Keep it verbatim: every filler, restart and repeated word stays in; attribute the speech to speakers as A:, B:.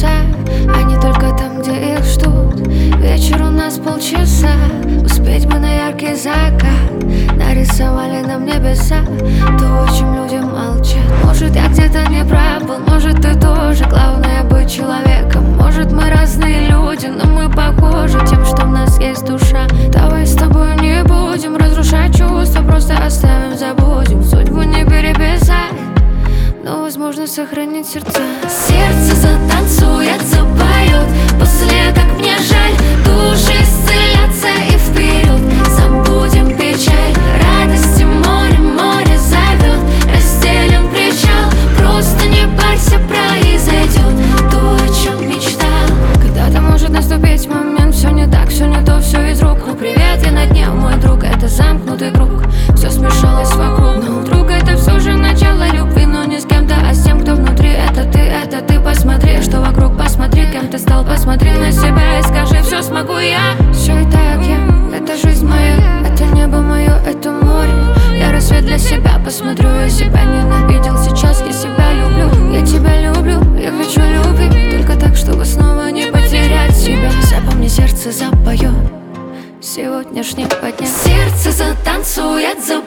A: небеса, а не только там, где их ждут. Вечер у нас полчаса, успеть бы на яркий закат. Нарисовали нам небеса то, о чем люди молчат. Может, я где-то не прав был, может, ты тоже. Главное быть человеком. Может, мы разные люди, но мы похожи тем, что в нас есть душа. Давай с тобой не будем разрушать чувства, просто оставим, забудем. Судьбу не переписать, но возможно сохранить сердца.
B: Сердце затанцует, запоет после, как мне жаль. Души исцелятся и вперед, забудем печаль. Радости море, море зовет, разделим причал. Просто не парься, произойдет то, о чем мечтал.
A: Когда-то может наступить момент, все не так, все не то, все из рук. Ну привет, я на дне, мой друг, это замкнутый круг. Все смешалось вокруг, но вдруг это все же начало любви. Но не с кем-то, а с тем, кто внутри. Это ты, это ты, посмотри, что вокруг. Посмотри, кем ты стал, посмотри на себя и скажи: все смогу я. Все и так я, это жизнь моя, это небо мое, это море. Я рассвет для себя, посмотрю, я себя ненавидел. Сейчас я себя люблю, я тебя люблю, я хочу любви. Только так, чтобы снова не потерять себя. Запомни, сердце запоет сегодняшнего дня.
B: Сердце затанцует, запоет